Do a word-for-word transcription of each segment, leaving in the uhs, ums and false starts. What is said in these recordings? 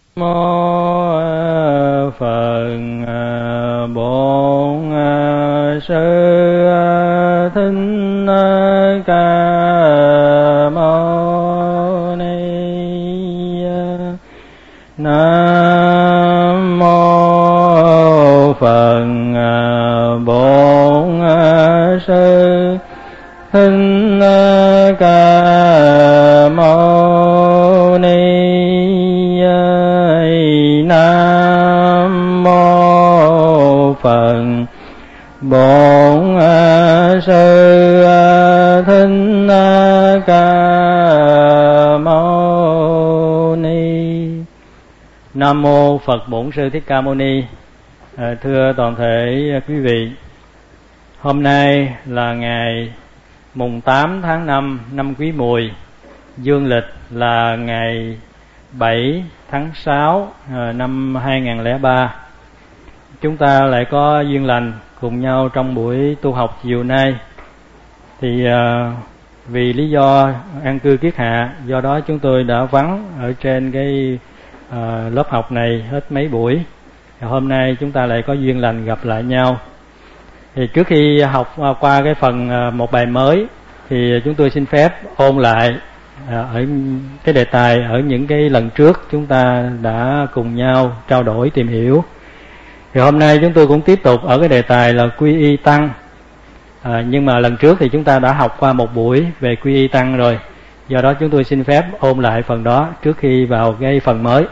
Mô Phật Bổn Sư Thích Ca Mâu Ni. Nam mô Phật Bổn Sư Thích Ca Mâu Ni. Nam mô Phật Bổn Sư Thích Ca Mâu Ni. Nam mô Phật Bổn Sư Thích Ca Mâu Ni. À, thưa toàn thể quý vị, hôm nay là ngày mùng tám tháng năm năm Quý Mùi, dương lịch là ngày bảy tháng sáu năm hai nghìn không trăm lẻ ba. Chúng ta lại có duyên lành cùng nhau trong buổi tu học chiều nay. Thì uh, vì lý do an cư kiết hạ, do đó chúng tôi đã vắng ở trên cái uh, lớp học này hết mấy buổi. Và hôm nay chúng ta lại có duyên lành gặp lại nhau. Thì trước khi học uh, qua cái phần uh, một bài mới, thì chúng tôi xin phép ôn lại ở cái đề tài ở những cái lần trước chúng ta đã cùng nhau trao đổi tìm hiểu. Thì hôm nay chúng tôi cũng tiếp tục ở cái đề tài là quy y tăng. À, nhưng mà lần trước thì chúng ta đã học qua một buổi về quy y tăng rồi. Do đó chúng tôi xin phép ôn lại phần đó trước khi vào cái phần mới.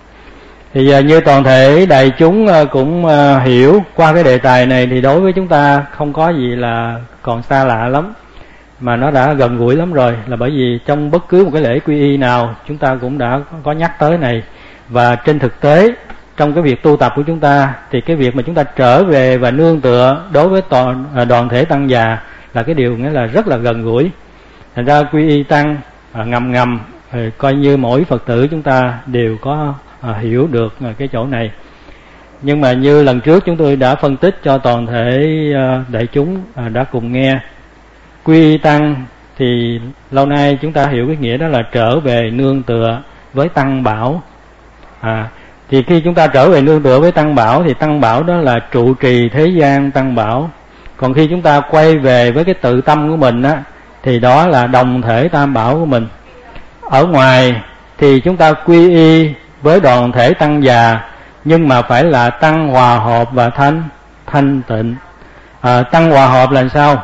Thì à, như toàn thể đại chúng à, cũng à, hiểu qua cái đề tài này, thì đối với chúng ta không có gì là còn xa lạ lắm, mà nó đã gần gũi lắm rồi. Là bởi vì trong bất cứ một cái lễ quy y nào chúng ta cũng đã có nhắc tới này. Và trên thực tế trong cái việc tu tập của chúng ta, thì cái việc mà chúng ta trở về và nương tựa đối với toàn đoàn thể tăng già là cái điều nghĩa là rất là gần gũi. Thành ra quy y tăng à, ngầm ngầm à, coi như mỗi Phật tử chúng ta đều có à, hiểu được à, cái chỗ này. Nhưng mà như lần trước chúng tôi đã phân tích cho toàn thể à, đại chúng à, đã cùng nghe, quy y tăng thì lâu nay chúng ta hiểu cái nghĩa đó là trở về nương tựa với tăng bảo. À, thì khi chúng ta trở về nương tựa với tăng bảo thì tăng bảo đó là trụ trì thế gian tăng bảo. Còn khi chúng ta quay về với cái tự tâm của mình á, thì đó là đồng thể tam bảo của mình. Ở ngoài thì chúng ta quy y với đoàn thể tăng già, nhưng mà phải là tăng hòa hợp và thanh thanh tịnh. À, tăng hòa hợp là sao?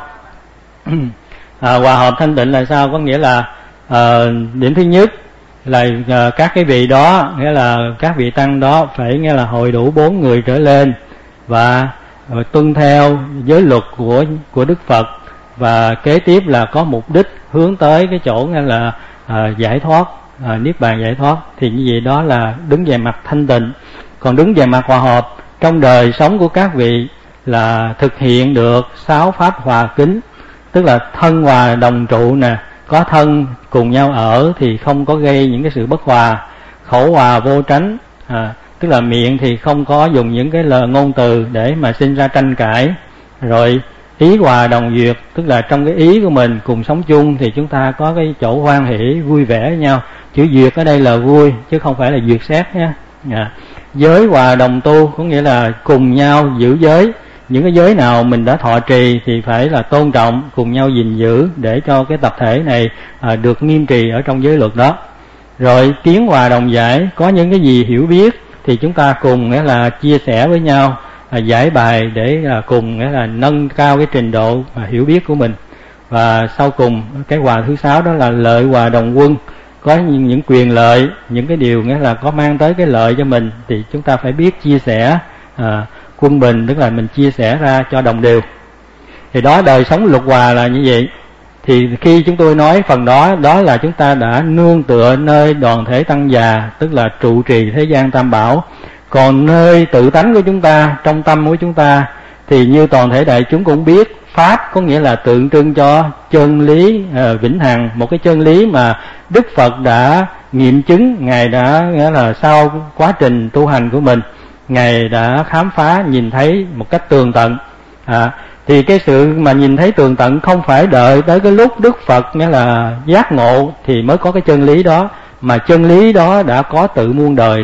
À, hòa hợp thanh tịnh là sao? Có nghĩa là à, điểm thứ nhất là à, các cái vị đó, nghĩa là các vị tăng đó phải nghĩa là hội đủ bốn người trở lên, và à, tuân theo giới luật của của Đức Phật, và kế tiếp là có mục đích hướng tới cái chỗ nghĩa là à, giải thoát, à, niết bàn giải thoát. Thì như vậy đó là đứng về mặt thanh tịnh. Còn đứng về mặt hòa hợp, trong đời sống của các vị là thực hiện được sáu pháp hòa kính, tức là thân hòa đồng trụ nè, có thân cùng nhau ở thì không có gây những cái sự bất hòa, khẩu hòa vô tránh, à, tức là miệng thì không có dùng những cái lời ngôn từ để mà sinh ra tranh cãi. Rồi ý hòa đồng duyệt, tức là trong cái ý của mình cùng sống chung thì chúng ta có cái chỗ hoan hỷ vui vẻ với nhau. Chữ duyệt ở đây là vui chứ không phải là duyệt xét nhé. À, giới hòa đồng tu có nghĩa là cùng nhau giữ giới. Những cái giới nào mình đã thọ trì thì phải là tôn trọng, cùng nhau gìn giữ để cho cái tập thể này à, được nghiêm trì ở trong giới luật đó. Rồi kiến hòa đồng giải, có những cái gì hiểu biết thì chúng ta cùng nghĩa là chia sẻ với nhau, à, giải bài để là cùng nghĩa là nâng cao cái trình độ à, hiểu biết của mình. Và sau cùng cái hòa thứ sáu đó là lợi hòa đồng quân, có những, những quyền lợi, những cái điều nghĩa là có mang tới cái lợi cho mình thì chúng ta phải biết chia sẻ. À, quân bình tức là mình chia sẻ ra cho đồng đều. Thì đó, đời sống luật hòa là như vậy. Thì khi chúng tôi nói phần đó, đó là chúng ta đã nương tựa nơi đoàn thể tăng già, tức là trụ trì thế gian tam bảo. Còn nơi tự tánh của chúng ta, trong tâm của chúng ta, thì như toàn thể đại chúng cũng biết, pháp có nghĩa là tượng trưng cho chân lý uh, vĩnh hằng, một cái chân lý mà Đức Phật đã nghiệm chứng. Ngài đã nghĩa là sau quá trình tu hành của mình, Ngài đã khám phá, nhìn thấy một cách tường tận. À, thì cái sự mà nhìn thấy tường tận không phải đợi tới cái lúc Đức Phật nghĩa là giác ngộ thì mới có cái chân lý đó, mà chân lý đó đã có tự muôn đời rồi.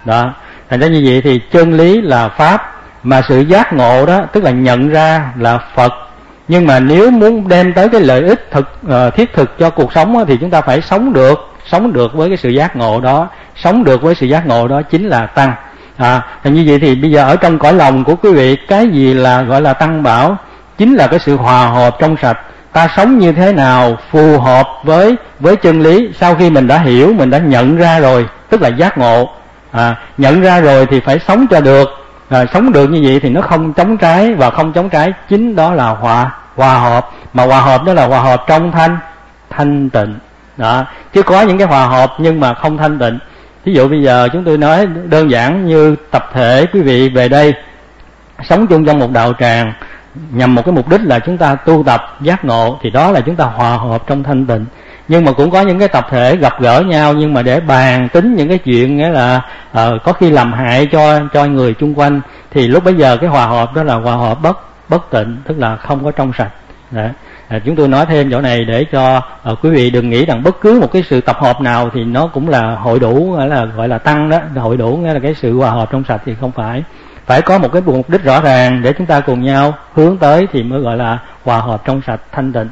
Đó, thành ra như vậy thì chân lý là pháp, mà sự giác ngộ đó tức là nhận ra là Phật. Nhưng mà nếu muốn đem tới cái lợi ích thực uh, thiết thực cho cuộc sống đó, thì chúng ta phải sống được, sống được với cái sự giác ngộ đó, sống được với sự giác ngộ đó chính là tăng. À, thì như vậy thì bây giờ ở trong cõi lòng của quý vị, cái gì là gọi là tăng bảo? Chính là cái sự hòa hợp trong sạch. Ta sống như thế nào phù hợp với với chân lý, sau khi mình đã hiểu, mình đã nhận ra rồi, tức là giác ngộ. À, nhận ra rồi thì phải sống cho được. À, sống được như vậy thì nó không chống trái, và không chống trái chính đó là hòa hòa hợp. Mà hòa hợp đó là hòa hợp trong thanh thanh tịnh. Đó, chứ có những cái hòa hợp nhưng mà không thanh tịnh. Ví dụ bây giờ chúng tôi nói đơn giản như tập thể quý vị về đây sống chung trong một đạo tràng nhằm một cái mục đích là chúng ta tu tập giác ngộ, thì đó là chúng ta hòa hợp trong thanh tịnh. Nhưng mà cũng có những cái tập thể gặp gỡ nhau nhưng mà để bàn tính những cái chuyện nghĩa là uh, có khi làm hại cho cho người chung quanh, thì lúc bấy giờ cái hòa hợp đó là hòa hợp bất bất tịnh, tức là không có trong sạch. Đấy. À, chúng tôi nói thêm chỗ này để cho uh, quý vị đừng nghĩ rằng bất cứ một cái sự tập hợp nào thì nó cũng là hội đủ, là gọi là tăng đó, hội đủ nghĩa là cái sự hòa hợp trong sạch, thì không phải. Phải có một cái mục đích rõ ràng để chúng ta cùng nhau hướng tới thì mới gọi là hòa hợp trong sạch thanh tịnh.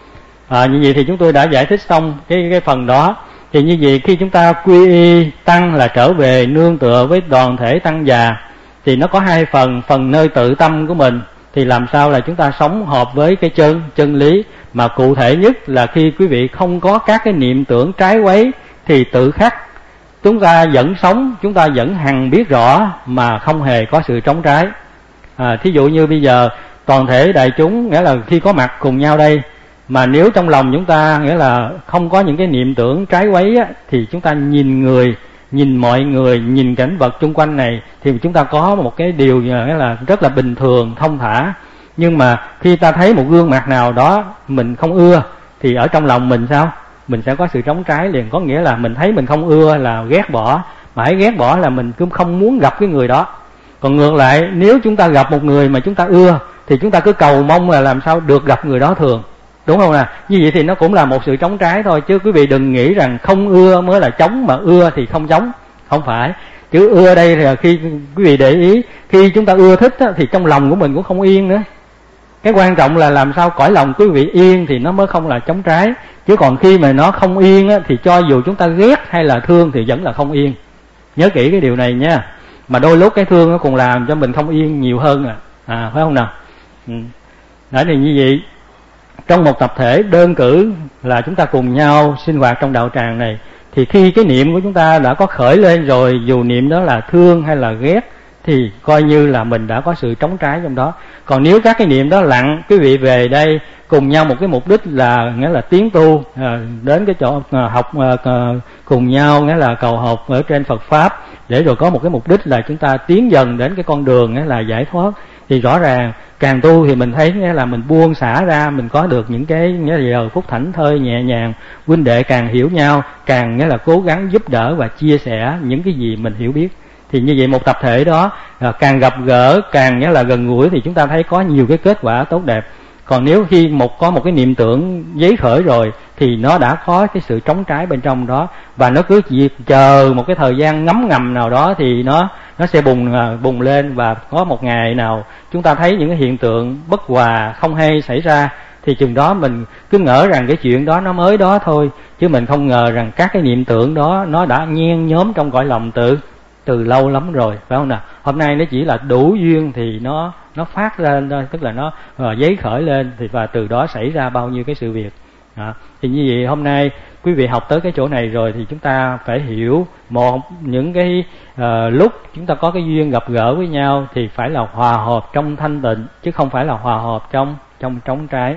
À, như vậy thì chúng tôi đã giải thích xong cái cái phần đó. Thì như vậy khi chúng ta quy y tăng là trở về nương tựa với đoàn thể tăng già, thì nó có hai phần. Phần nơi tự tâm của mình thì làm sao là chúng ta sống hợp với cái chân chân lý, mà cụ thể nhất là khi quý vị không có các cái niệm tưởng trái quấy thì tự khắc chúng ta vẫn sống, chúng ta vẫn hằng biết rõ mà không hề có sự trống trái. À, thí dụ như bây giờ toàn thể đại chúng, nghĩa là khi có mặt cùng nhau đây, mà nếu trong lòng chúng ta nghĩa là không có những cái niệm tưởng trái quấy á, thì chúng ta nhìn người, nhìn mọi người, nhìn cảnh vật chung quanh này thì chúng ta có một cái điều nghĩa là rất là bình thường, thông thả. Nhưng mà khi ta thấy một gương mặt nào đó mình không ưa thì ở trong lòng mình sao? Mình sẽ có sự trống trái liền. Có nghĩa là mình thấy mình không ưa là ghét bỏ, mà hãy ghét bỏ là mình cũng không muốn gặp cái người đó. Còn ngược lại, nếu chúng ta gặp một người mà chúng ta ưa thì chúng ta cứ cầu mong là làm sao được gặp người đó thường, đúng không nè? Như vậy thì nó cũng là một sự trống trái thôi, chứ quý vị đừng nghĩ rằng không ưa mới là chống, mà ưa thì không chống. Không phải. Chứ ưa đây thì khi quý vị để ý, khi chúng ta ưa thích á, thì trong lòng của mình cũng không yên nữa. Cái quan trọng là làm sao cõi lòng quý vị yên thì nó mới không là chống trái. Chứ còn khi mà nó không yên á, thì cho dù chúng ta ghét hay là thương thì vẫn là không yên. Nhớ kỹ cái điều này nha. Mà đôi lúc cái thương nó còn làm cho mình không yên nhiều hơn à, à phải không nào? Ừ. Đó thì như vậy, trong một tập thể đơn cử là chúng ta cùng nhau sinh hoạt trong đạo tràng này, thì khi cái niệm của chúng ta đã có khởi lên rồi, dù niệm đó là thương hay là ghét, thì coi như là mình đã có sự trống trái trong đó. Còn nếu các cái niệm đó lặng, quý vị về đây cùng nhau một cái mục đích là nghĩa là tiến tu, à, đến cái chỗ à, học à, cùng nhau, nghĩa là cầu học ở trên Phật Pháp, để rồi có một cái mục đích là chúng ta tiến dần đến cái con đường nghĩa là giải thoát. Thì rõ ràng càng tu thì mình thấy nghĩa là mình buông xả ra, mình có được những cái nghĩa là giờ phút thảnh thơi nhẹ nhàng, huynh đệ càng hiểu nhau, càng nghĩa là cố gắng giúp đỡ và chia sẻ những cái gì mình hiểu biết. Thì như vậy một tập thể đó à, càng gặp gỡ, càng nghĩa là gần gũi thì chúng ta thấy có nhiều cái kết quả tốt đẹp. Còn nếu khi một có một cái niệm tưởng giấy khởi rồi thì nó đã có cái sự trống trái bên trong đó, và nó cứ chỉ chờ một cái thời gian ngấm ngầm nào đó thì nó nó sẽ bùng bùng lên, và có một ngày nào chúng ta thấy những cái hiện tượng bất hòa không hay xảy ra thì chừng đó mình cứ ngỡ rằng cái chuyện đó nó mới đó thôi, chứ mình không ngờ rằng các cái niệm tưởng đó nó đã nhen nhóm trong cõi lòng từ từ lâu lắm rồi, phải không nào? Hôm nay nó chỉ là đủ duyên thì nó nó phát lên thôi, tức là nó uh, giấy khởi lên, thì và từ đó xảy ra bao nhiêu cái sự việc. À, thì như vậy hôm nay quý vị học tới cái chỗ này rồi thì chúng ta phải hiểu một những cái uh, lúc chúng ta có cái duyên gặp gỡ với nhau thì phải là hòa hợp trong thanh tịnh, chứ không phải là hòa hợp trong trong trống trái.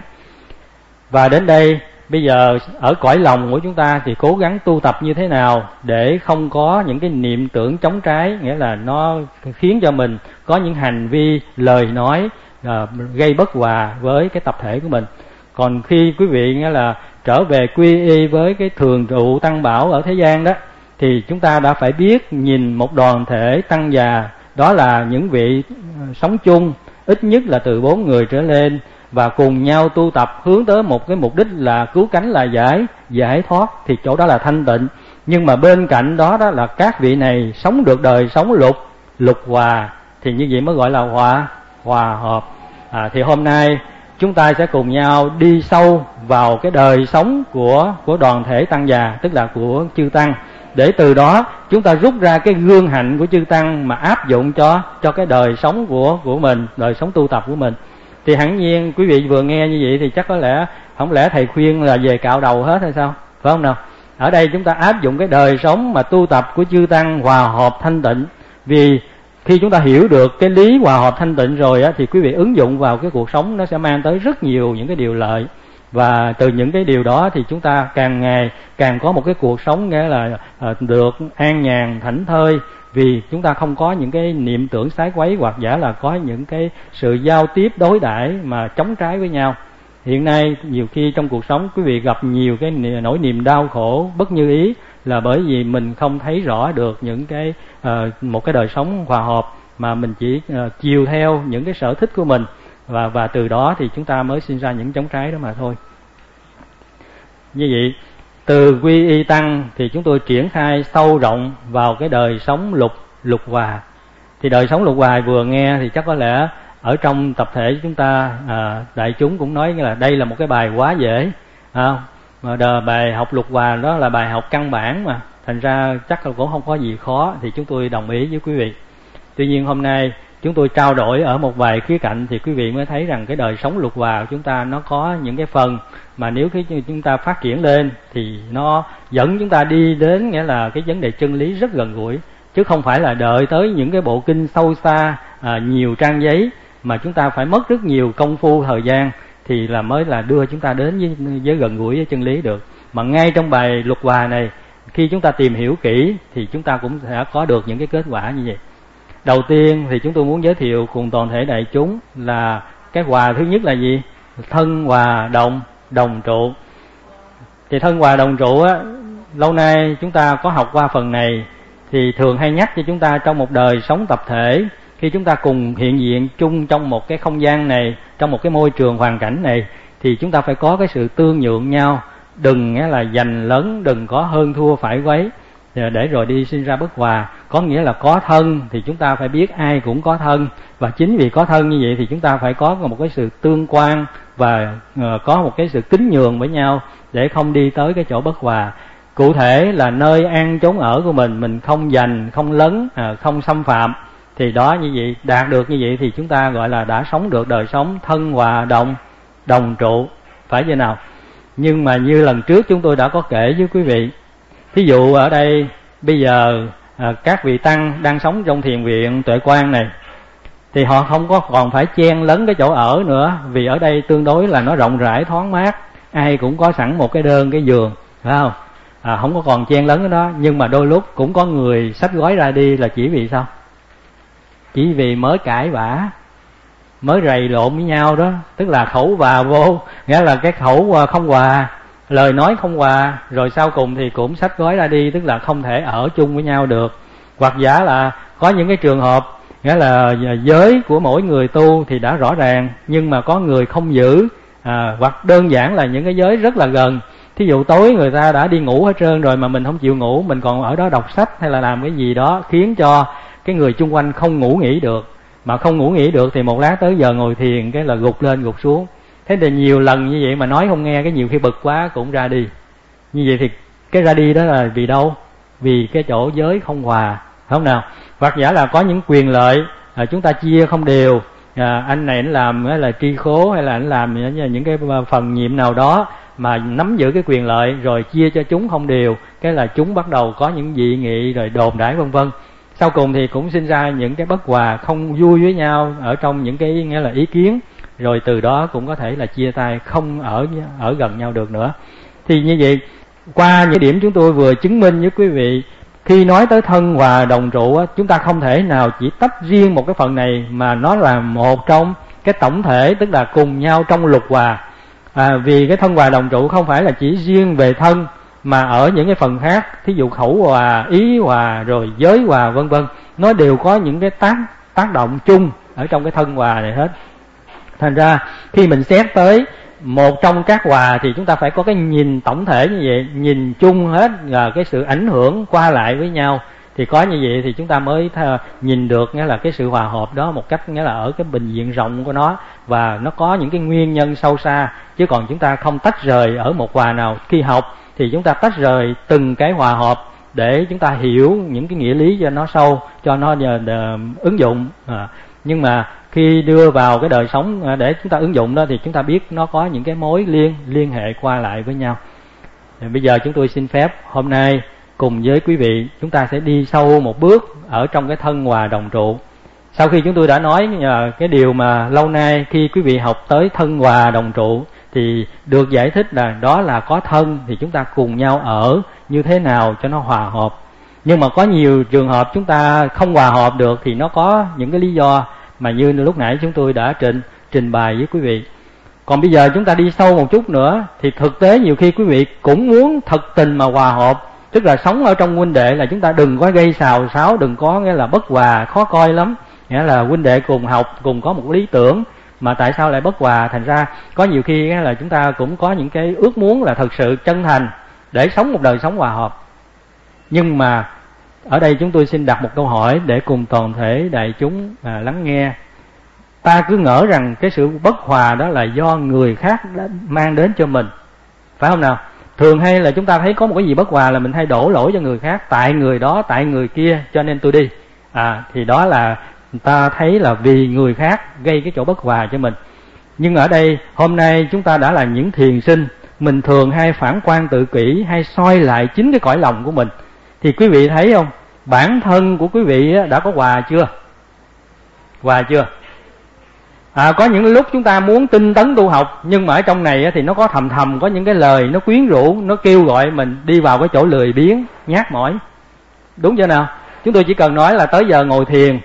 Và đến đây bây giờ ở cõi lòng của chúng ta thì cố gắng tu tập như thế nào để không có những cái niệm tưởng chống trái, nghĩa là nó khiến cho mình có những hành vi lời nói uh, gây bất hòa với cái tập thể của mình. Còn khi quý vị nghĩa là trở về quy y với cái thường trụ tăng bảo ở thế gian đó, thì chúng ta đã phải biết nhìn một đoàn thể tăng già, đó là những vị sống chung ít nhất là từ bốn người trở lên, và cùng nhau tu tập hướng tới một cái mục đích là cứu cánh là giải giải thoát, thì chỗ đó là thanh tịnh. Nhưng mà bên cạnh đó đó là các vị này sống được đời sống lục lục hòa, thì như vậy mới gọi là hòa hòa hợp. À, thì hôm nay chúng ta sẽ cùng nhau đi sâu vào cái đời sống của của đoàn thể tăng già, tức là của chư tăng, để từ đó chúng ta rút ra cái gương hạnh của chư tăng mà áp dụng cho cho cái đời sống của của mình, đời sống tu tập của mình. Thì hẳn nhiên quý vị vừa nghe như vậy thì chắc có lẽ không lẽ thầy khuyên là về cạo đầu hết hay sao, phải không nào? Ở đây chúng ta áp dụng cái đời sống mà tu tập của chư tăng hòa hợp thanh tịnh. Vì khi chúng ta hiểu được cái lý hòa hợp thanh tịnh rồi á, thì quý vị ứng dụng vào cái cuộc sống nó sẽ mang tới rất nhiều những cái điều lợi. Và từ những cái điều đó thì chúng ta càng ngày càng có một cái cuộc sống nghĩa là uh, được an nhàn thảnh thơi, vì chúng ta không có những cái niệm tưởng sái quấy, hoặc giả là có những cái sự giao tiếp đối đãi mà chống trái với nhau. Hiện nay nhiều khi trong cuộc sống quý vị gặp nhiều cái nỗi niềm đau khổ bất như ý, là bởi vì mình không thấy rõ được những cái uh, một cái đời sống hòa hợp, mà mình chỉ uh, chiều theo những cái sở thích của mình, và và từ đó thì chúng ta mới sinh ra những chống trái đó mà thôi. Như vậy từ quy y tăng thì chúng tôi triển khai sâu rộng vào cái đời sống lục lục hòa. Thì đời sống lục hòa vừa nghe thì chắc có lẽ ở trong tập thể chúng ta à, đại chúng cũng nói là đây là một cái bài quá dễ, à, mà đờ, bài học lục hòa đó là bài học căn bản mà, thành ra chắc là cũng không có gì khó, thì chúng tôi đồng ý với quý vị. Tuy nhiên hôm nay chúng tôi trao đổi ở một vài khía cạnh thì quý vị mới thấy rằng cái đời sống lục hòa của chúng ta nó có những cái phần mà nếu khi chúng ta phát triển lên thì nó dẫn chúng ta đi đến nghĩa là cái vấn đề chân lý rất gần gũi, chứ không phải là đợi tới những cái bộ kinh sâu xa à, nhiều trang giấy mà chúng ta phải mất rất nhiều công phu thời gian thì là mới là đưa chúng ta đến với, với gần gũi với chân lý được. Mà ngay trong bài lục hòa này, khi chúng ta tìm hiểu kỹ thì chúng ta cũng sẽ có được những cái kết quả như vậy. Đầu tiên thì chúng tôi muốn giới thiệu cùng toàn thể đại chúng là cái hòa thứ nhất là gì? Thân hòa đồng đồng trụ. Thì thân hòa đồng trụ á, lâu nay chúng ta có học qua phần này thì thường hay nhắc cho chúng ta trong một đời sống tập thể, khi chúng ta cùng hiện diện chung trong một cái không gian này, trong một cái môi trường hoàn cảnh này, thì chúng ta phải có cái sự tương nhượng nhau, đừng nghĩa là giành lấn, đừng có hơn thua phải quấy để rồi đi sinh ra bất hòa. Có nghĩa là có thân thì chúng ta phải biết ai cũng có thân, và chính vì có thân như vậy thì chúng ta phải có một cái sự tương quan và có một cái sự kính nhường với nhau để không đi tới cái chỗ bất hòa. Cụ thể là nơi ăn chốn ở của mình, mình không giành, không lấn, không xâm phạm, thì đó như vậy, đạt được như vậy thì chúng ta gọi là đã sống được đời sống thân hòa đồng đồng trụ, phải vậy nào? Nhưng mà như lần trước chúng tôi đã có kể với quý vị, thí dụ ở đây bây giờ à, các vị tăng đang sống trong thiền viện Tuệ Quang này, thì họ không có còn phải chen lấn cái chỗ ở nữa, vì ở đây tương đối là nó rộng rãi thoáng mát, ai cũng có sẵn một cái đơn cái giường, phải không? À, không có còn chen lấn cái đó. Nhưng mà đôi lúc cũng có người xách gói ra đi là chỉ vì sao? Chỉ vì mới cãi vã, mới rầy lộn với nhau đó, tức là khẩu hòa vô, nghĩa là cái khẩu không hòa, lời nói không hòa, rồi sau cùng thì cũng xách gói ra đi, tức là không thể ở chung với nhau được. Hoặc giả là có những cái trường hợp nghĩa là giới của mỗi người tu thì đã rõ ràng, nhưng mà có người không giữ, à, hoặc đơn giản là những cái giới rất là gần. Thí dụ tối người ta đã đi ngủ hết trơn rồi mà mình không chịu ngủ, mình còn ở đó đọc sách hay là làm cái gì đó khiến cho cái người chung quanh không ngủ nghỉ được. Mà không ngủ nghỉ được thì một lát tới giờ ngồi thiền cái là gục lên gục xuống. Thế thì nhiều lần như vậy mà nói không nghe, cái nhiều khi bực quá cũng ra đi. Như vậy thì cái ra đi đó là vì đâu? Vì cái chỗ giới không hòa, phải không nào? Hoặc giả là có những quyền lợi à, chúng ta chia không đều, à, anh này anh làm là tri khố hay là anh làm những cái phần nhiệm nào đó mà nắm giữ cái quyền lợi rồi chia cho chúng không đều, cái là chúng bắt đầu có những dị nghị rồi đồn đãi vân vân. Sau cùng thì cũng sinh ra những cái bất hòa, không vui với nhau ở trong những cái nghĩa là ý kiến, rồi từ đó cũng có thể là chia tay, không ở ở gần nhau được nữa. Thì như vậy, qua những điểm chúng tôi vừa chứng minh với quý vị, khi nói tới thân hòa đồng trụ á, chúng ta không thể nào chỉ tách riêng một cái phần này, mà nó là một trong cái tổng thể, tức là cùng nhau trong lục hòa. À, vì cái thân hòa đồng trụ không phải là chỉ riêng về thân, mà ở những cái phần khác, thí dụ khẩu hòa, ý hòa, rồi giới hòa vân vân, nó đều có những cái tác tác động chung ở trong cái thân hòa này hết. Thành ra khi mình xét tới một trong các hòa thì chúng ta phải có cái nhìn tổng thể như vậy, nhìn chung hết là cái sự ảnh hưởng qua lại với nhau, thì có như vậy thì chúng ta mới th- nhìn được nghĩa là cái sự hòa hợp đó một cách nghĩa là ở cái bình diện rộng của nó, và nó có những cái nguyên nhân sâu xa. Chứ còn chúng ta không tách rời ở một hòa nào. Khi học thì chúng ta tách rời từng cái hòa hợp để chúng ta hiểu những cái nghĩa lý cho nó sâu, cho nó uh, uh, ứng dụng. À, nhưng mà khi đưa vào cái đời sống để chúng ta ứng dụng đó thì chúng ta biết nó có những cái mối liên liên hệ qua lại với nhau. Thì bây giờ chúng tôi xin phép hôm nay cùng với quý vị chúng ta sẽ đi sâu một bước ở trong cái thân hòa đồng trụ. Sau khi chúng tôi đã nói cái điều mà lâu nay khi quý vị học tới thân hòa đồng trụ thì được giải thích là đó là có thân thì chúng ta cùng nhau ở như thế nào cho nó hòa hợp. Nhưng mà có nhiều trường hợp chúng ta không hòa hợp được thì nó có những cái lý do mà như lúc nãy chúng tôi đã trình trình bày với quý vị. Còn bây giờ chúng ta đi sâu một chút nữa thì thực tế nhiều khi quý vị cũng muốn thật tình mà hòa hợp, tức là sống ở trong huynh đệ là chúng ta đừng có gây xào xáo, đừng có nghĩa là bất hòa, khó coi lắm. Nghĩa là huynh đệ cùng học, cùng có một lý tưởng mà tại sao lại bất hòa. Thành ra có nhiều khi là chúng ta cũng có những cái ước muốn là thật sự chân thành để sống một đời sống hòa hợp. Nhưng mà ở đây chúng tôi xin đặt một câu hỏi để cùng toàn thể đại chúng à, lắng nghe. Ta cứ ngỡ rằng cái sự bất hòa đó là do người khác đã mang đến cho mình, phải không nào? Thường hay là chúng ta thấy có một cái gì bất hòa là mình hay đổ lỗi cho người khác, tại người đó, tại người kia cho nên tôi đi. À, thì đó là ta thấy là vì người khác gây cái chỗ bất hòa cho mình. Nhưng ở đây hôm nay chúng ta đã là những thiền sinh, mình thường hay phản quan tự kỷ, hay soi lại chính cái cõi lòng của mình. Thì quý vị thấy không, bản thân của quý vị đã có hòa chưa? Hòa chưa? À, có những lúc chúng ta muốn tinh tấn tu học, nhưng mà ở trong này thì nó có thầm thầm, có những cái lời nó quyến rũ, nó kêu gọi mình đi vào cái chỗ lười biếng, nhát mỏi. Đúng chưa nào? Chúng tôi chỉ cần nói là tới giờ ngồi thiền,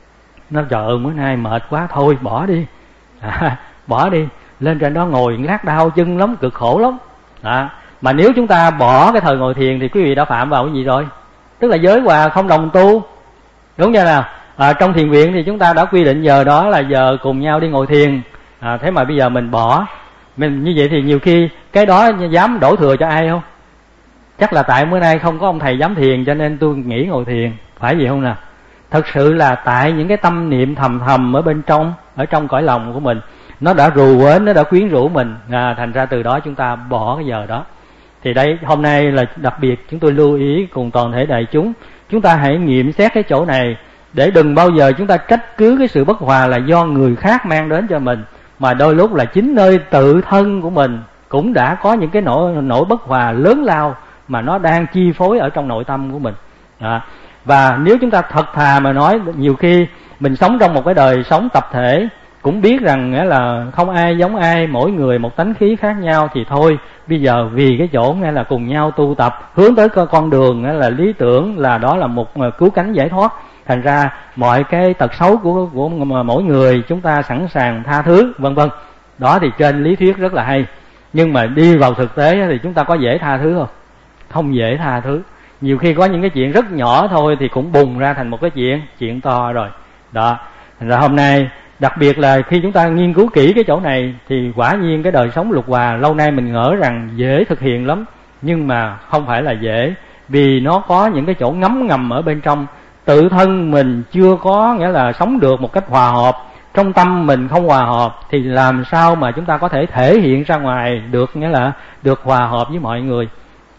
nó trời ơi bữa nay mệt quá thôi bỏ đi, à, bỏ đi, lên trên đó ngồi lát đau chân lắm, cực khổ lắm. À, mà nếu chúng ta bỏ cái thời ngồi thiền thì quý vị đã phạm vào cái gì rồi? Tức là giới hòa không đồng tu. Đúng chưa nào? À, trong thiền viện thì chúng ta đã quy định giờ đó là giờ cùng nhau đi ngồi thiền. À, thế mà bây giờ mình bỏ, mình như vậy thì nhiều khi cái đó dám đổ thừa cho ai không? Chắc là tại bữa nay không có ông thầy dám thiền cho nên tôi nghỉ ngồi thiền, phải gì không nào? Thật sự là tại những cái tâm niệm thầm thầm ở bên trong, ở trong cõi lòng của mình, nó đã rù quến, nó đã quyến rũ mình. À, thành ra từ đó chúng ta bỏ cái giờ đó. Thì đây hôm nay là đặc biệt chúng tôi lưu ý cùng toàn thể đại chúng, chúng ta hãy nghiệm xét cái chỗ này để đừng bao giờ chúng ta trách cứ cái sự bất hòa là do người khác mang đến cho mình, mà đôi lúc là chính nơi tự thân của mình cũng đã có những cái nỗi, nỗi bất hòa lớn lao mà nó đang chi phối ở trong nội tâm của mình. À, và nếu chúng ta thật thà mà nói, nhiều khi mình sống trong một cái đời sống tập thể, cũng biết rằng nghĩa là không ai giống ai, mỗi người một tánh khí khác nhau, thì thôi bây giờ vì cái chỗ nghĩa là cùng nhau tu tập hướng tới con đường nghĩa là lý tưởng, là đó là một cứu cánh giải thoát. Thành ra mọi cái tật xấu của của mỗi người chúng ta sẵn sàng tha thứ, vân vân. Đó thì trên lý thuyết rất là hay, nhưng mà đi vào thực tế thì chúng ta có dễ tha thứ không? Không dễ tha thứ. Nhiều khi có những cái chuyện rất nhỏ thôi thì cũng bùng ra thành một cái chuyện chuyện to rồi. Đó. Thành ra hôm nay đặc biệt là khi chúng ta nghiên cứu kỹ cái chỗ này thì quả nhiên cái đời sống lục hòa lâu nay mình ngỡ rằng dễ thực hiện lắm, nhưng mà không phải là dễ, vì nó có những cái chỗ ngấm ngầm ở bên trong. Tự thân mình chưa có nghĩa là sống được một cách hòa hợp, trong tâm mình không hòa hợp thì làm sao mà chúng ta có thể thể hiện ra ngoài được, nghĩa là được hòa hợp với mọi người.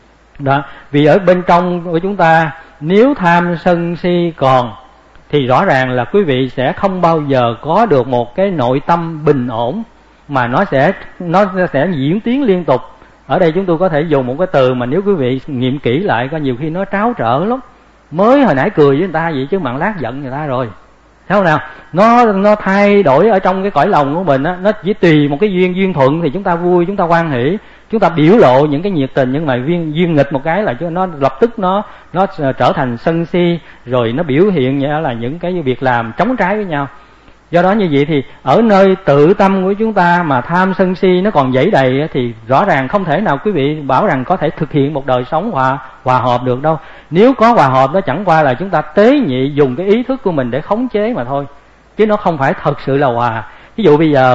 Đó, vì ở bên trong của chúng ta nếu tham sân si còn thì rõ ràng là quý vị sẽ không bao giờ có được một cái nội tâm bình ổn, mà nó sẽ nó sẽ diễn tiến liên tục. Ở đây chúng tôi có thể dùng một cái từ mà nếu quý vị nghiệm kỹ lại có nhiều khi nó tráo trở lắm. Mới hồi nãy cười với người ta vậy chứ mặn lát giận người ta rồi, thấy không nào? Nó nó thay đổi ở trong cái cõi lòng của mình á, nó chỉ tùy một cái duyên duyên thuận thì chúng ta vui, chúng ta hoan hỷ, chúng ta biểu lộ những cái nhiệt tình, nhưng mà duyên duyên nghịch một cái là cho nó lập tức nó nó trở thành sân si, rồi nó biểu hiện như là những cái việc làm chống trái với nhau. Do đó như vậy thì ở nơi tự tâm của chúng ta mà tham sân si nó còn dẫy đầy thì rõ ràng không thể nào quý vị bảo rằng có thể thực hiện một đời sống hòa hòa hợp được đâu. Nếu có hòa hợp đó chẳng qua là chúng ta tế nhị dùng cái ý thức của mình để khống chế mà thôi, chứ nó không phải thật sự là hòa. Ví dụ bây giờ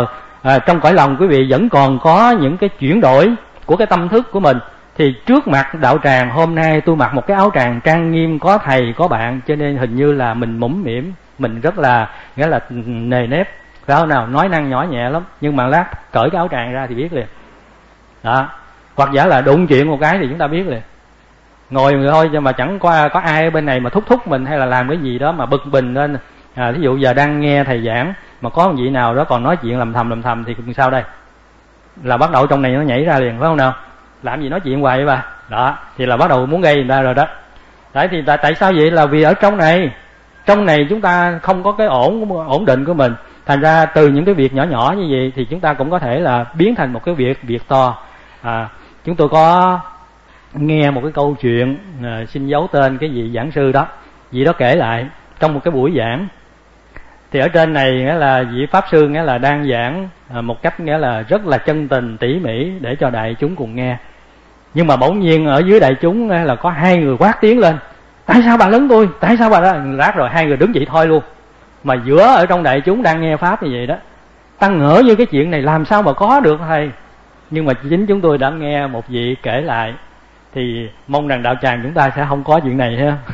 à, trong cõi lòng quý vị vẫn còn có những cái chuyển đổi của cái tâm thức của mình, thì trước mặt đạo tràng hôm nay tôi mặc một cái áo tràng trang nghiêm, có thầy có bạn, cho nên hình như là mình mũm mỉm, mình rất là nghĩa là nề nếp, phải không nào, nói năng nhỏ nhẹ lắm, nhưng mà lát cởi cái áo tràng ra thì biết liền đó. Hoặc giả là đụng chuyện một cái thì chúng ta biết liền, ngồi thôi nhưng mà chẳng có có ai ở bên này mà thúc thúc mình hay là làm cái gì đó mà bực bình lên. À, thí dụ giờ đang nghe thầy giảng mà có một vị nào đó còn nói chuyện lầm thầm lầm thầm thì sao đây, là bắt đầu trong này nó nhảy ra liền, phải không nào, làm gì nói chuyện hoài vậy bà đó, thì là bắt đầu muốn gây người ta rồi đó. Đấy thì tại, tại sao vậy, là vì ở trong này trong này chúng ta không có cái ổn ổn định của mình, thành ra từ những cái việc nhỏ nhỏ như vậy thì chúng ta cũng có thể là biến thành một cái việc việc to. À, chúng tôi có nghe một cái câu chuyện, à, xin giấu tên cái vị giảng sư đó, vị đó kể lại trong một cái buổi giảng, thì ở trên này nghĩa là vị pháp sư nghĩa là đang giảng à, một cách nghĩa là rất là chân tình tỉ mỉ để cho đại chúng cùng nghe, nhưng mà bỗng nhiên ở dưới đại chúng là có hai người quát tiếng lên, tại sao bà lớn tôi, tại sao bà đó, lát rồi hai người đứng dậy thôi luôn. Mà giữa ở trong đại chúng đang nghe pháp như vậy đó, tăng ngỡ như cái chuyện này làm sao mà có được thầy. Nhưng mà chính chúng tôi đã nghe một vị kể lại, thì mong rằng đạo tràng chúng ta sẽ không có chuyện này ha.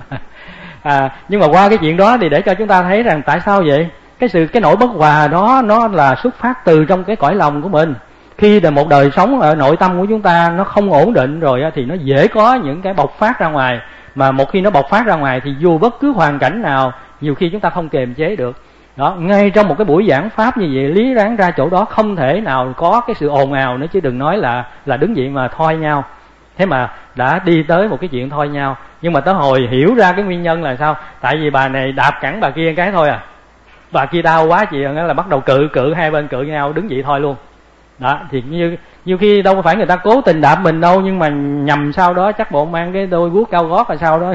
À, nhưng mà qua cái chuyện đó thì để cho chúng ta thấy rằng tại sao vậy, cái sự cái nỗi bất hòa đó nó là xuất phát từ trong cái cõi lòng của mình. Khi là một đời sống ở nội tâm của chúng ta nó không ổn định rồi thì nó dễ có những cái bộc phát ra ngoài, mà một khi nó bộc phát ra ngoài thì dù bất cứ hoàn cảnh nào nhiều khi chúng ta không kiềm chế được đó. Ngay trong một cái buổi giảng pháp như vậy, lý ráng ra chỗ đó không thể nào có cái sự ồn ào nữa, chứ đừng nói là là đứng dậy mà thoi nhau. Thế mà đã đi tới một cái chuyện thôi nhau. Nhưng mà tới hồi hiểu ra cái nguyên nhân là sao, tại vì bà này đạp cẳng bà kia cái thôi à, bà kia đau quá chị là bắt đầu cự cự hai bên cự nhau đứng dậy thôi luôn đó. Thì như nhiều khi đâu phải người ta cố tình đạp mình đâu, nhưng mà nhầm sau đó chắc bộ mang cái đôi guốc cao gót là sao đó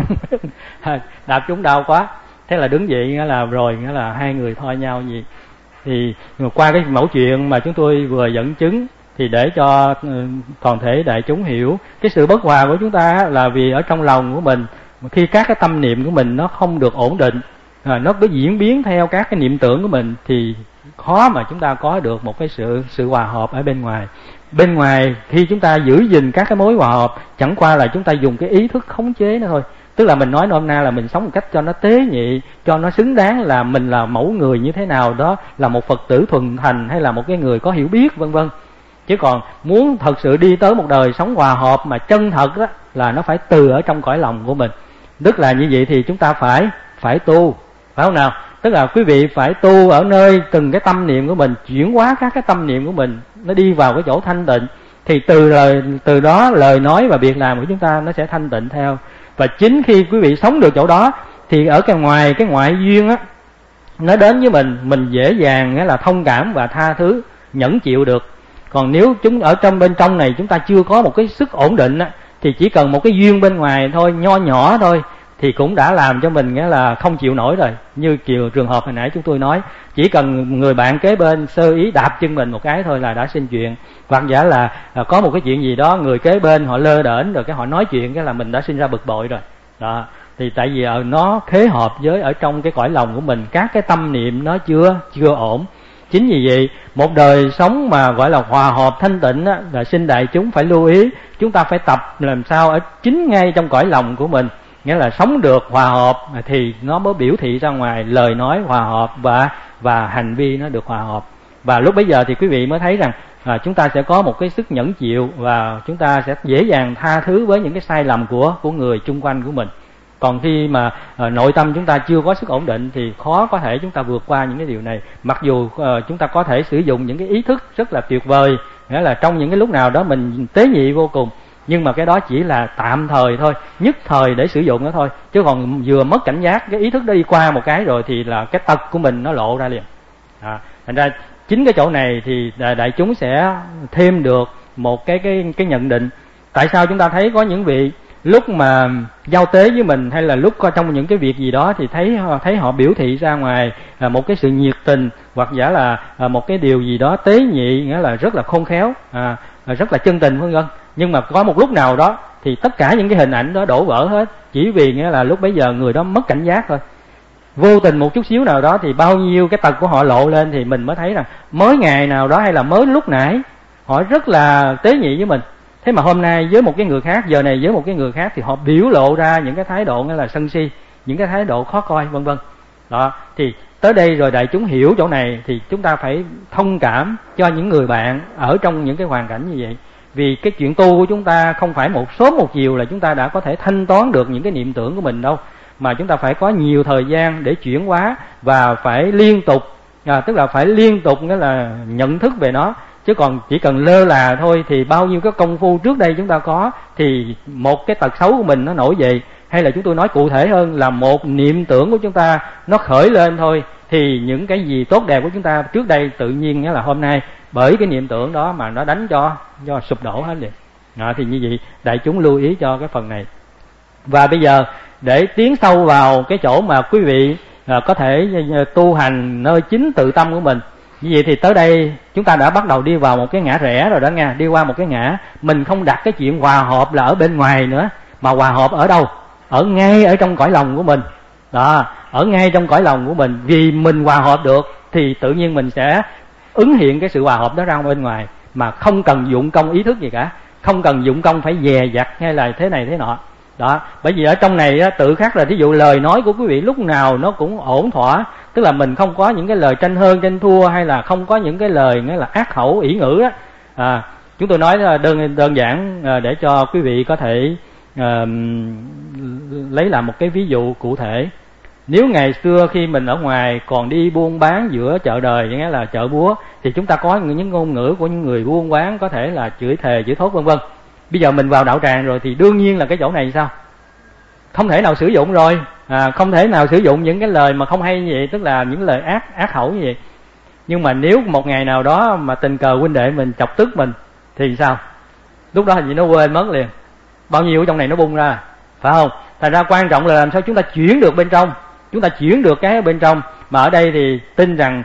đạp chúng đau quá, thế là đứng dậy nghĩa là rồi nghĩa là hai người thôi nhau gì. Thì qua cái mẫu chuyện mà chúng tôi vừa dẫn chứng thì để cho toàn thể đại chúng hiểu cái sự bất hòa của chúng ta là vì ở trong lòng của mình, khi các cái tâm niệm của mình nó không được ổn định, à, nó cứ diễn biến theo các cái niệm tưởng của mình, thì khó mà chúng ta có được một cái sự sự hòa hợp ở bên ngoài. Bên ngoài khi chúng ta giữ gìn các cái mối hòa hợp, chẳng qua là chúng ta dùng cái ý thức khống chế nó thôi. Tức là mình nói nôm na là mình sống một cách cho nó tế nhị, cho nó xứng đáng là mình là mẫu người như thế nào đó, là một Phật tử thuần thành hay là một cái người có hiểu biết vân vân. Chứ còn muốn thật sự đi tới một đời sống hòa hợp mà chân thật đó, là nó phải từ ở trong cõi lòng của mình. Tức là như vậy thì chúng ta phải phải tu, phải không nào? Tức là quý vị phải tu ở nơi từng cái tâm niệm của mình, chuyển hóa các cái tâm niệm của mình nó đi vào cái chỗ thanh tịnh, thì từ lời từ đó lời nói và việc làm của chúng ta nó sẽ thanh tịnh theo. Và chính khi quý vị sống được chỗ đó thì ở cái ngoài cái ngoại duyên á, nó đến với mình, mình dễ dàng nghĩa là thông cảm và tha thứ, nhẫn chịu được. Còn nếu chúng ở trong bên trong này chúng ta chưa có một cái sức ổn định á, thì chỉ cần một cái duyên bên ngoài thôi, nho nhỏ thôi, thì cũng đã làm cho mình nghĩa là không chịu nổi rồi. Như kiểu trường hợp hồi nãy chúng tôi nói, chỉ cần người bạn kế bên sơ ý đạp chân mình một cái thôi là đã sinh chuyện. Hoặc giả là có một cái chuyện gì đó người kế bên họ lơ đễnh rồi cái họ nói chuyện, cái là mình đã sinh ra bực bội rồi đó. Thì tại vì nó khế hợp với ở trong cái cõi lòng của mình, các cái tâm niệm nó chưa chưa ổn. Chính vì vậy một đời sống mà gọi là hòa hợp thanh tịnh á, là xin đại chúng phải lưu ý, chúng ta phải tập làm sao ở chính ngay trong cõi lòng của mình, nghĩa là sống được hòa hợp thì nó mới biểu thị ra ngoài, lời nói hòa hợp và và hành vi nó được hòa hợp. Và lúc bấy giờ thì quý vị mới thấy rằng à, chúng ta sẽ có một cái sức nhẫn chịu, và chúng ta sẽ dễ dàng tha thứ với những cái sai lầm của của người chung quanh của mình. Còn khi mà uh, nội tâm chúng ta chưa có sức ổn định thì khó có thể chúng ta vượt qua những cái điều này. Mặc dù uh, chúng ta có thể sử dụng những cái ý thức rất là tuyệt vời, nghĩa là trong những cái lúc nào đó mình tế nhị vô cùng, nhưng mà cái đó chỉ là tạm thời thôi, nhất thời để sử dụng đó thôi. Chứ còn vừa mất cảnh giác, cái ý thức đó đi qua một cái rồi thì là cái tật của mình nó lộ ra liền. À, thành ra chính cái chỗ này thì đại chúng sẽ thêm được một cái cái cái nhận định. Tại sao chúng ta thấy có những vị lúc mà giao tế với mình, hay là lúc có trong những cái việc gì đó thì thấy thấy họ biểu thị ra ngoài là một cái sự nhiệt tình, hoặc giả là một cái điều gì đó tế nhị, nghĩa là rất là khôn khéo, à, rất là chân tình vân vân. Nhưng mà có một lúc nào đó thì tất cả những cái hình ảnh đó đổ vỡ hết, chỉ vì nghĩa là lúc bấy giờ người đó mất cảnh giác thôi. vô tình một chút xíu nào đó thì bao nhiêu cái tật của họ lộ lên, thì mình mới thấy rằng mới ngày nào đó hay là mới lúc nãy họ rất là tế nhị với mình, thế mà hôm nay với một cái người khác, giờ này với một cái người khác thì họ biểu lộ ra những cái thái độ như là sân si, những cái thái độ khó coi vân vân. Đó, thì tới đây rồi đại chúng hiểu chỗ này thì chúng ta phải thông cảm cho những người bạn ở trong những cái hoàn cảnh như vậy. Vì cái chuyện tu của chúng ta không phải một sớm một chiều là chúng ta đã có thể thanh toán được những cái niệm tưởng của mình đâu, mà chúng ta phải có nhiều thời gian để chuyển hóa và phải liên tục, à, tức là phải liên tục nghĩa là nhận thức về nó. Chứ còn chỉ cần lơ là thôi thì bao nhiêu cái công phu trước đây chúng ta có, thì một cái tật xấu của mình nó nổi dậy, hay là chúng tôi nói cụ thể hơn là một niệm tưởng của chúng ta nó khởi lên thôi, thì những cái gì tốt đẹp của chúng ta trước đây tự nhiên nghĩa là hôm nay bởi cái niệm tưởng đó mà nó đánh cho cho sụp đổ hết liền. À, thì như vậy đại chúng lưu ý cho cái phần này. Và bây giờ để tiến sâu vào cái chỗ mà quý vị à, có thể tu hành nơi chính tự tâm của mình. Như vậy thì tới đây chúng ta đã bắt đầu đi vào một cái ngã rẽ rồi đó nha, đi qua một cái ngã mình không đặt cái chuyện hòa hợp là ở bên ngoài nữa, mà hòa hợp ở đâu? Ở ngay ở trong cõi lòng của mình. Đó, ở ngay trong cõi lòng của mình, vì mình hòa hợp được thì tự nhiên mình sẽ ứng hiện cái sự hòa hợp đó ra bên ngoài, mà không cần dụng công ý thức gì cả, không cần dụng công phải dè dặt hay là thế này thế nọ. Đó, bởi vì ở trong này á, tự khắc là ví dụ lời nói của quý vị lúc nào nó cũng ổn thỏa, tức là mình không có những cái lời tranh hơn tranh thua, hay là không có những cái lời nghĩa là ác khẩu ỷ ngữ á. À, chúng tôi nói đơn đơn giản để cho quý vị có thể à, lấy làm một cái ví dụ cụ thể. Nếu ngày xưa khi mình ở ngoài còn đi buôn bán giữa chợ đời, nghĩa là chợ búa, thì chúng ta có những ngôn ngữ của những người buôn bán có thể là chửi thề chửi thốt vân vân. Bây giờ mình vào đạo tràng rồi thì đương nhiên là cái chỗ này sao không thể nào sử dụng rồi, à, không thể nào sử dụng những cái lời mà không hay như vậy, tức là những lời ác ác khẩu như vậy. Nhưng mà nếu một ngày nào đó mà tình cờ huynh đệ mình chọc tức mình thì sao? Lúc đó thì nó quên mất liền, bao nhiêu ở trong này nó bung ra, phải không? Thành ra quan trọng là làm sao chúng ta chuyển được bên trong, chúng ta chuyển được cái ở bên trong. Mà ở đây thì tin rằng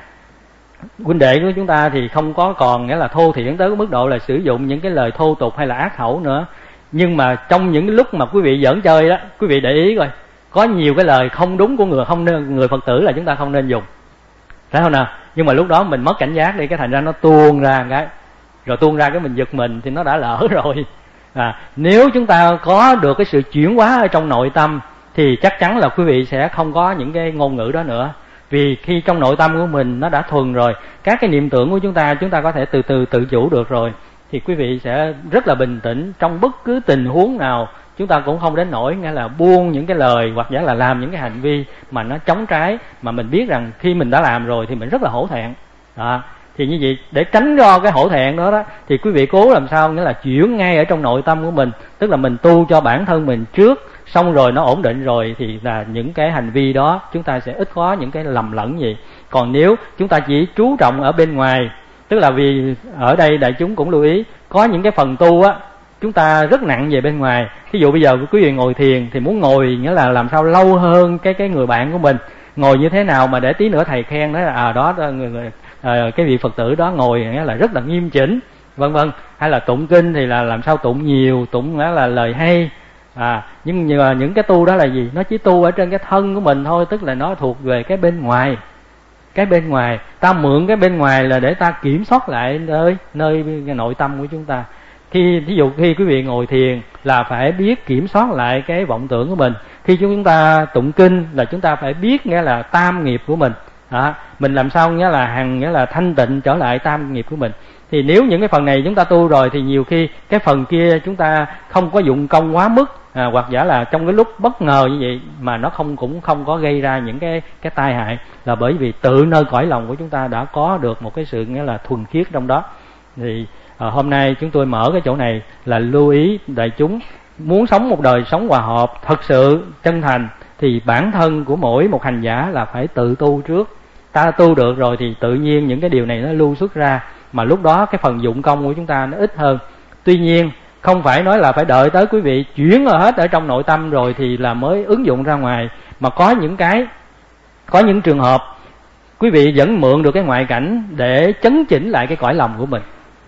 huynh đệ của chúng ta thì không có còn nghĩa là thô thiển tới cái mức độ là sử dụng những cái lời thô tục hay là ác khẩu nữa. Nhưng mà trong những lúc mà quý vị giỡn chơi đó, quý vị để ý coi, có nhiều cái lời không đúng của người không nên, người Phật tử là chúng ta không nên dùng, phải không nào? Nhưng mà lúc đó mình mất cảnh giác đi, cái thành ra nó tuôn ra cái, rồi tuôn ra cái mình giật mình thì nó đã lỡ rồi. À, nếu chúng ta có được cái sự chuyển hóa ở trong nội tâm thì chắc chắn là quý vị sẽ không có những cái ngôn ngữ đó nữa. Vì khi trong nội tâm của mình nó đã thuần rồi, các cái niệm tưởng của chúng ta chúng ta có thể từ từ tự chủ được rồi, thì quý vị sẽ rất là bình tĩnh trong bất cứ tình huống nào. Chúng ta cũng không đến nỗi nghĩa là buông những cái lời hoặc giả là làm những cái hành vi mà nó chống trái, mà mình biết rằng khi mình đã làm rồi thì mình rất là hổ thẹn. Đó, thì như vậy để tránh do cái hổ thẹn đó đó thì quý vị cố làm sao nghĩa là chuyển ngay ở trong nội tâm của mình, tức là mình tu cho bản thân mình trước, xong rồi nó ổn định rồi thì là những cái hành vi đó chúng ta sẽ ít có những cái lầm lẫn gì. Còn nếu chúng ta chỉ chú trọng ở bên ngoài, tức là vì ở đây đại chúng cũng lưu ý, có những cái phần tu á chúng ta rất nặng về bên ngoài. Ví dụ bây giờ quý vị ngồi thiền thì muốn ngồi nghĩa là làm sao lâu hơn cái cái người bạn của mình, ngồi như thế nào mà để tí nữa thầy khen đó là à đó người, người à, cái vị Phật tử đó ngồi nghĩa là rất là nghiêm chỉnh vân vân. Hay là tụng kinh thì là làm sao tụng nhiều, tụng nghĩa là lời hay. À, nhưng mà những cái tu đó là gì? Nó chỉ tu ở trên cái thân của mình thôi, tức là nó thuộc về cái bên ngoài. Cái bên ngoài, ta mượn cái bên ngoài là để ta kiểm soát lại nơi nơi cái nội tâm của chúng ta. Khi ví dụ khi quý vị ngồi thiền là phải biết kiểm soát lại cái vọng tưởng của mình. Khi chúng ta tụng kinh là chúng ta phải biết nghĩa là tam nghiệp của mình. Đó, mình làm sao nghĩa là hằng nghĩa là thanh tịnh trở lại tam nghiệp của mình. Thì nếu những cái phần này chúng ta tu rồi thì nhiều khi cái phần kia chúng ta không có dụng công quá mức, à, hoặc giả là trong cái lúc bất ngờ như vậy mà nó không cũng không có gây ra những cái cái tai hại, là bởi vì tự nơi cõi lòng của chúng ta đã có được một cái sự nghĩa là thuần khiết trong đó. Thì à, hôm nay chúng tôi mở cái chỗ này là lưu ý đại chúng muốn sống một đời sống hòa hợp thật sự chân thành thì bản thân của mỗi một hành giả là phải tự tu trước. Ta tu được rồi thì tự nhiên những cái điều này nó lưu xuất ra, mà lúc đó cái phần dụng công của chúng ta nó ít hơn. Tuy nhiên không phải nói là phải đợi tới quý vị chuyển ở hết ở trong nội tâm rồi thì là mới ứng dụng ra ngoài, mà có những cái có những trường hợp quý vị vẫn mượn được cái ngoại cảnh để chấn chỉnh lại cái cõi lòng của mình.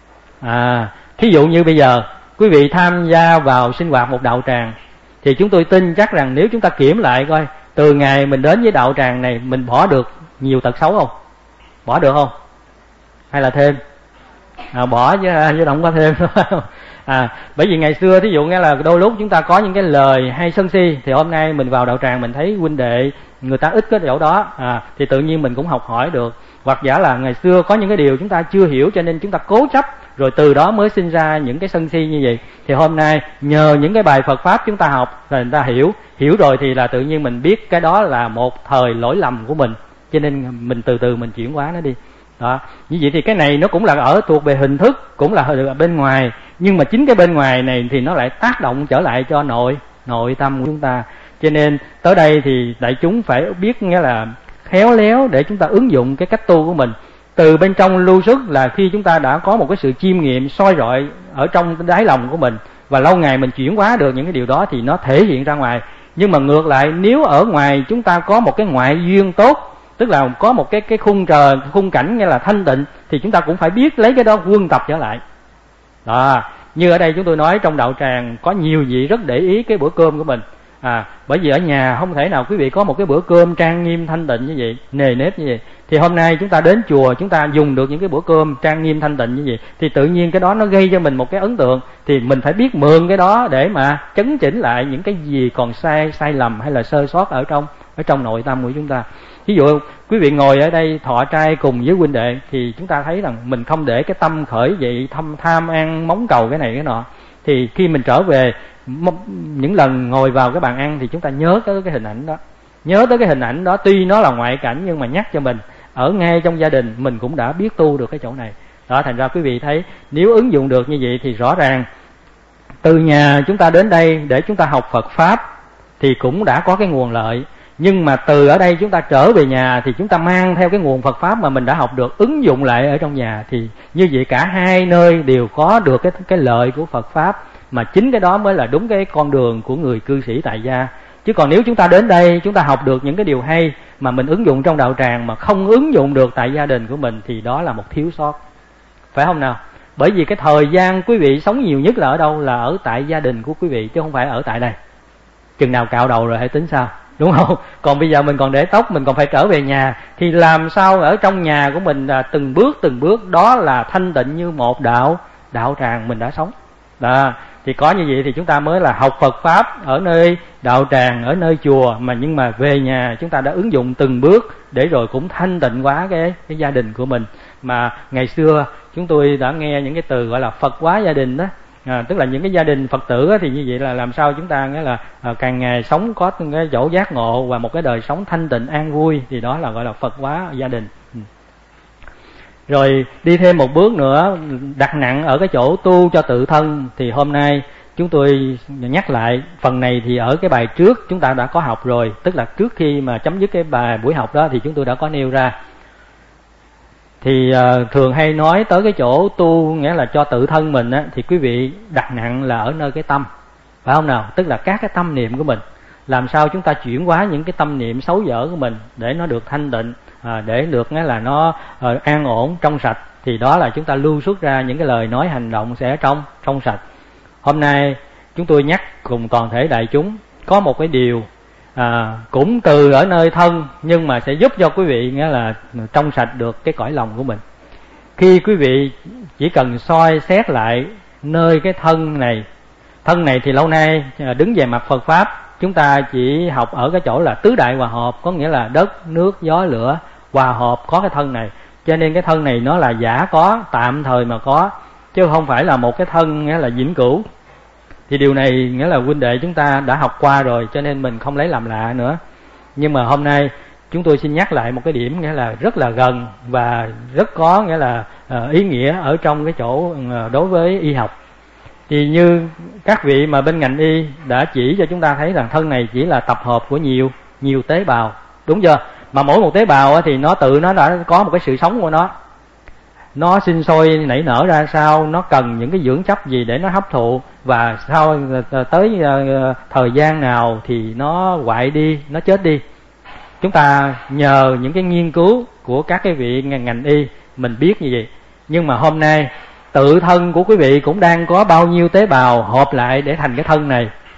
À, thí dụ như bây giờ quý vị tham gia vào sinh hoạt một đạo tràng thì chúng tôi tin chắc rằng nếu chúng ta kiểm lại coi Từ ngày mình đến với đạo tràng này, mình bỏ được nhiều tật xấu không? Bỏ được không? Hay là thêm? À, bỏ chứ, chứ không có thêm. À, bởi vì ngày xưa thí dụ nghe là đôi lúc chúng ta có những cái lời hay sân si, thì hôm nay mình vào đạo tràng mình thấy huynh đệ người ta ít cái chỗ đó, à, thì tự nhiên mình cũng học hỏi được. Hoặc giả là ngày xưa có những cái điều chúng ta chưa hiểu cho nên chúng ta cố chấp, rồi từ đó mới sinh ra những cái sân si như vậy. Thì hôm nay nhờ những cái bài Phật Pháp chúng ta học rồi người ta hiểu, hiểu rồi thì là tự nhiên mình biết cái đó là một thời lỗi lầm của mình, cho nên mình từ từ mình chuyển hóa nó đi. Đó, như vậy thì cái này nó cũng là ở thuộc về hình thức, cũng là ở bên ngoài, nhưng mà chính cái bên ngoài này thì nó lại tác động trở lại cho nội nội tâm của chúng ta. Cho nên tới đây thì đại chúng phải biết nghĩa là khéo léo để chúng ta ứng dụng cái cách tu của mình. Từ bên trong lưu xuất là khi chúng ta đã có một cái sự chiêm nghiệm soi rọi ở trong đáy lòng của mình, và lâu ngày mình chuyển hóa được những cái điều đó thì nó thể hiện ra ngoài. Nhưng mà ngược lại, nếu ở ngoài chúng ta có một cái ngoại duyên tốt, tức là có một cái cái khung trời, khung cảnh nghĩa là thanh tịnh, thì chúng ta cũng phải biết lấy cái đó quân tập trở lại. Đó, như ở đây chúng tôi nói trong đạo tràng có nhiều vị rất để ý cái bữa cơm của mình. À, bởi vì ở nhà không thể nào quý vị có một cái bữa cơm trang nghiêm thanh tịnh như vậy, nề nếp như vậy. Thì hôm nay chúng ta đến chùa, chúng ta dùng được những cái bữa cơm trang nghiêm thanh tịnh như vậy, thì tự nhiên cái đó nó gây cho mình một cái ấn tượng. Thì mình phải biết mượn cái đó để mà chấn chỉnh lại những cái gì còn sai sai lầm hay là sơ sót ở trong ở trong nội tâm của chúng ta. Ví dụ quý vị ngồi ở đây thọ trai cùng với huynh đệ, thì chúng ta thấy rằng mình không để cái tâm khởi dậy thăm tham ăn móng cầu cái này cái nọ, thì khi mình trở về những lần ngồi vào cái bàn ăn thì chúng ta nhớ tới cái hình ảnh đó, nhớ tới cái hình ảnh đó. Tuy nó là ngoại cảnh nhưng mà nhắc cho mình ở ngay trong gia đình mình cũng đã biết tu được cái chỗ này đó. Thành ra quý vị thấy nếu ứng dụng được như vậy thì rõ ràng từ nhà chúng ta đến đây để chúng ta học Phật Pháp thì cũng đã có cái nguồn lợi. Nhưng mà từ ở đây chúng ta trở về nhà thì chúng ta mang theo cái nguồn Phật Pháp mà mình đã học được, ứng dụng lại ở trong nhà, thì như vậy cả hai nơi đều có được cái cái lợi của Phật Pháp. Mà chính cái đó mới là đúng cái con đường của người cư sĩ tại gia. Chứ còn nếu chúng ta đến đây chúng ta học được những cái điều hay mà mình ứng dụng trong đạo tràng mà không ứng dụng được tại gia đình của mình thì đó là một thiếu sót, phải không nào? Bởi vì cái thời gian quý vị sống nhiều nhất là ở đâu? Là ở tại gia đình của quý vị, chứ không phải ở tại đây. Chừng nào cạo đầu rồi hãy tính sao, đúng không? Còn bây giờ mình còn để tóc, mình còn phải trở về nhà, thì làm sao ở trong nhà của mình là từng bước từng bước đó là thanh tịnh như một đạo đạo tràng mình đã sống đó. Thì có như vậy thì chúng ta mới là học Phật Pháp ở nơi đạo tràng, ở nơi chùa, mà nhưng mà về nhà chúng ta đã ứng dụng từng bước để rồi cũng thanh tịnh hóa cái, cái gia đình của mình. Mà ngày xưa chúng tôi đã nghe những cái từ gọi là Phật hóa gia đình đó. À, tức là những cái gia đình Phật tử á, thì như vậy là làm sao chúng ta nghĩa là à, càng ngày sống có cái chỗ giác ngộ và một cái đời sống thanh tịnh an vui, thì đó là gọi là Phật hóa gia đình. Ừ. Rồi đi thêm một bước nữa, đặt nặng ở cái chỗ tu cho tự thân, thì hôm nay chúng tôi nhắc lại phần này thì ở cái bài trước chúng ta đã có học rồi, tức là trước khi mà chấm dứt cái bài buổi học đó thì chúng tôi đã có nêu ra. Thì uh, thường hay nói tới cái chỗ tu nghĩa là cho tự thân mình á, thì quý vị đặt nặng là ở nơi cái tâm, phải không nào? Tức là các cái tâm niệm của mình, làm sao chúng ta chuyển hóa những cái tâm niệm xấu dở của mình để nó được thanh tịnh, à, để được nghĩa là nó uh, an ổn trong sạch, thì đó là chúng ta lưu xuất ra những cái lời nói hành động sẽ trong trong sạch. Hôm nay chúng tôi nhắc cùng toàn thể đại chúng có một cái điều à, cũng từ ở nơi thân nhưng mà sẽ giúp cho quý vị nghĩa là trong sạch được cái cõi lòng của mình. Khi quý vị chỉ cần soi xét lại nơi cái thân này, thân này thì lâu nay đứng về mặt Phật Pháp chúng ta chỉ học ở cái chỗ là tứ đại hòa hợp, có nghĩa là đất, nước, gió, lửa hòa hợp có cái thân này. Cho nên cái thân này nó là giả có, tạm thời mà có, chứ không phải là một cái thân nghĩa là vĩnh cửu. Thì điều này nghĩa là huynh đệ chúng ta đã học qua rồi, cho nên mình không lấy làm lạ nữa. Nhưng mà hôm nay chúng tôi xin nhắc lại một cái điểm nghĩa là rất là gần và rất có nghĩa là uh, ý nghĩa ở trong cái chỗ uh, đối với y học. Thì như các vị mà bên ngành y đã chỉ cho chúng ta thấy rằng thân này chỉ là tập hợp của nhiều nhiều tế bào, đúng chưa? Mà mỗi một tế bào thì nó tự nó đã có một cái sự sống của nó, nó sinh sôi nảy nở ra sao, nó cần những cái dưỡng chất gì để nó hấp thụ, và sau tới thời gian nào thì nó hoại đi, nó chết đi. Chúng ta nhờ những cái nghiên cứu của các cái vị ngành, ngành y mình biết như vậy. Nhưng mà hôm nay tự thân của quý vị cũng đang có bao nhiêu tế bào hợp lại để thành cái thân này,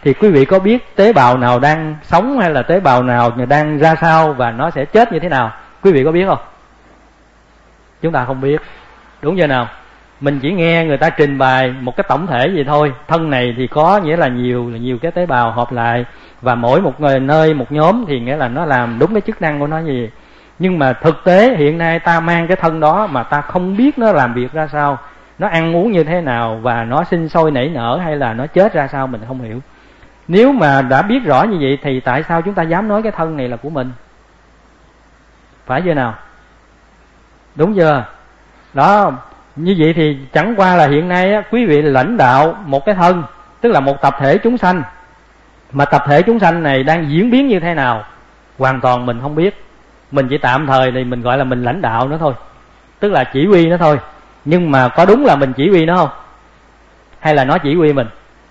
thì quý vị có biết tế bào nào đang sống hay là tế bào nào đang ra sao và nó sẽ chết như thế nào? Quý vị có biết không? Chúng ta không biết, đúng chưa nào? Mình chỉ nghe người ta trình bày một cái tổng thể gì thôi. Thân này thì có nghĩa là nhiều là nhiều cái tế bào hợp lại, và mỗi một người nơi một nhóm thì nghĩa là nó làm đúng cái chức năng của nó gì. Nhưng mà thực tế hiện nay ta mang cái thân đó mà ta không biết nó làm việc ra sao, nó ăn uống như thế nào, và nó sinh sôi nảy nở hay là nó chết ra sao mình không hiểu. Nếu mà đã biết rõ như vậy thì tại sao chúng ta dám nói cái thân này là của mình? Phải chưa nào? Đúng chưa? Đó, như vậy thì chẳng qua là hiện nay á, quý vị lãnh đạo một cái thân, tức là một tập thể chúng sanh, mà tập thể chúng sanh này đang diễn biến như thế nào hoàn toàn mình không biết. Mình chỉ tạm thời thì mình gọi là mình lãnh đạo nó thôi, tức là chỉ huy nó thôi. Nhưng mà có đúng là mình chỉ huy nó không? Hay là nó chỉ huy mình?